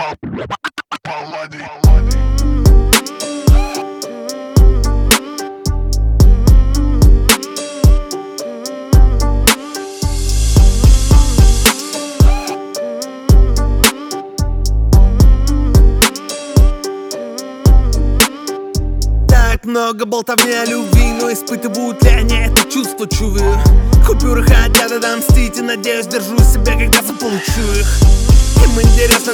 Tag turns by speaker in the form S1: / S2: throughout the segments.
S1: Много болтовни о любви, но испытывают ли они это чувство, чувы? Купюры хотят отомстить и, надеюсь, держу себя, когда заполучу их. Им интересно,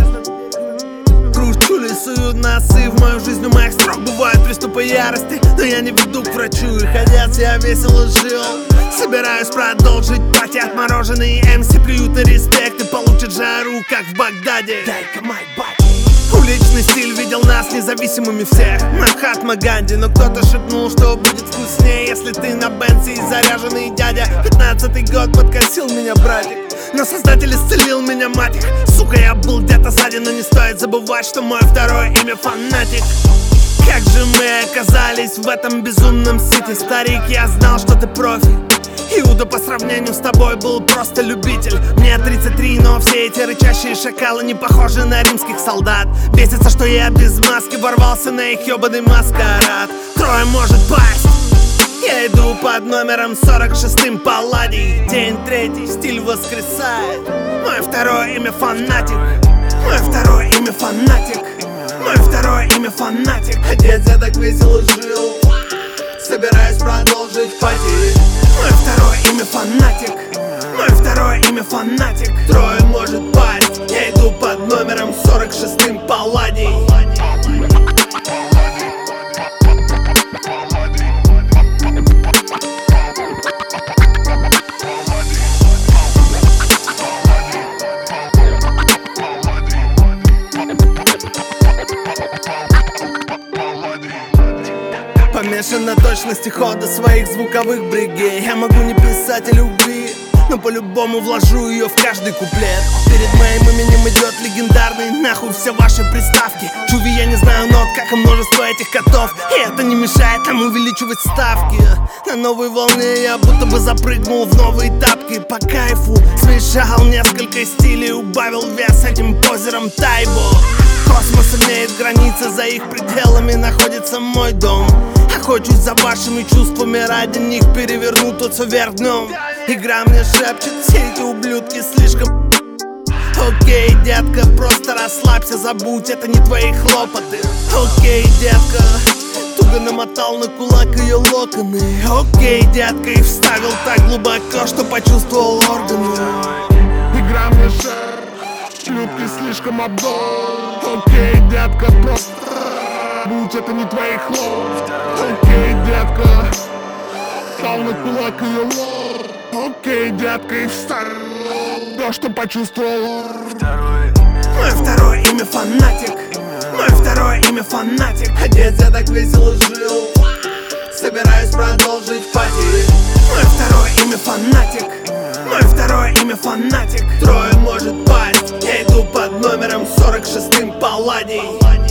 S1: кручу ли суют носы в мою жизнь, у моих строк бывают приступы ярости, но я не веду к врачу, и ходят, я весело жил. Собираюсь продолжить пати, отмороженные MC плюют на респект и получат жару, как в Багдаде. Дай-ка мой бати. Уличный стиль видел нас независимыми всех, Махатма Ганди. Но кто-то шепнул, что будет вкуснее, если ты на Бенце и заряженный дядя. 15-й год подкосил меня братик, но создатель исцелил меня, мать их. Сука, я был где-то сзади, но не стоит забывать, что мое второе имя фанатик. Как же мы оказались в этом безумном сити? Старик, я знал, что ты профи. Иуда по сравнению с тобой был просто любитель. Мне 33, но все эти рычащие шакалы не похожи на римских солдат. Бесится, что я без маски ворвался на их ёбаный маскарад. Трое может пасть. Я иду под номером 46-м Палладий. День третий, стиль воскресает. Мое второе имя фанатик. Мое второе имя фанатик. Мое второе имя фанатик. Отец, я так весело жил. Собираюсь продолжить пати. Мое второе имя фанатик. Мое второе имя фанатик. Трое может пасть. Я иду под номером 46-м Палладий. Помешан на точности хода своих звуковых бригей. Я могу не писать о любви, но по-любому вложу ее в каждый куплет. Перед моим именем идет легендарный нахуй все ваши приставки. Чуви, я не знаю нот, как и множество этих котов, и это не мешает нам увеличивать ставки. На новой волне я будто бы запрыгнул в новые тапки. По кайфу смешал несколько стилей, убавил вес этим позером Тайбо. Космос имеет границы, за их пределами находится мой дом. Охочусь за вашими чувствами, ради них переверну тот вверх дном. Игра мне шепчет, все эти ублюдки слишком. Окей, детка, просто расслабься, забудь, это не твои хлопоты. Окей, детка, туго намотал на кулак ее локоны. Окей, детка, и вставил так глубоко, что почувствовал органы.
S2: Игра мне шепчет, ублюдки слишком обдол. Окей, детка, просто будь, это не твои хлопоты. Окей, детка, стал на кулак ее лор. Окей, детка, и вставил то, что почувствовал.
S1: Мое второе имя фанатик. Мое второе имя фанатик. Отец, я так весело жил. Собираюсь продолжить пати. Мое второе имя фанатик. Мое второе имя фанатик. Трое может пасть. Я иду под номером 46-м Палладий.